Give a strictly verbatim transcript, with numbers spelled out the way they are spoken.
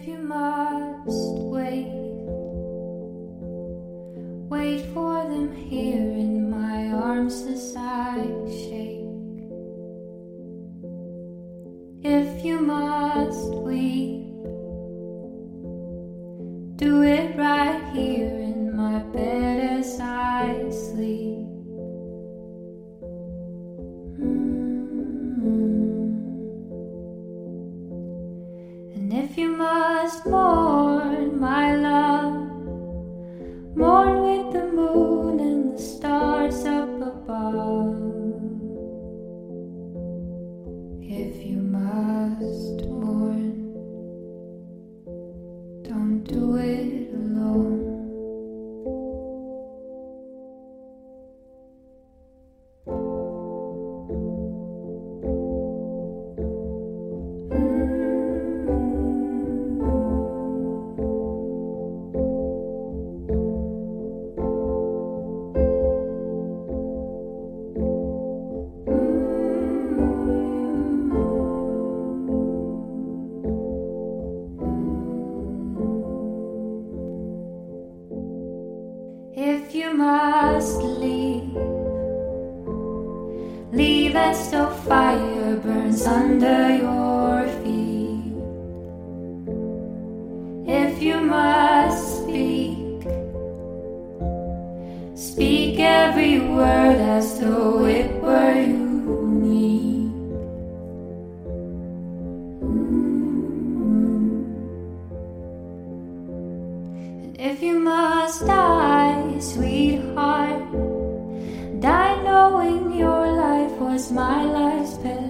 if you must wait, wait for them here in my arms as I shake. If you must weep, do it right here in my bed as I sleep. And if you must mourn, my love, mourn with the moon and the stars up above. If you must mourn, don't do it alone. If you must leave, leave as though fire burns under your feet. If you must speak, speak every word as though it were unique. And if you must die, sweetheart, die knowing your life was my life's best.